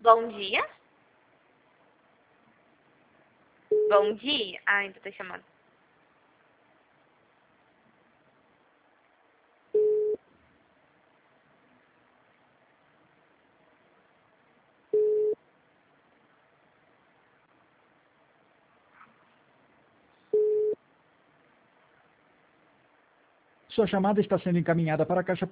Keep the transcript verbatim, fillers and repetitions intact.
Bom dia? Bom dia? Ah, ainda tá chamando. Sua chamada está sendo encaminhada para a caixa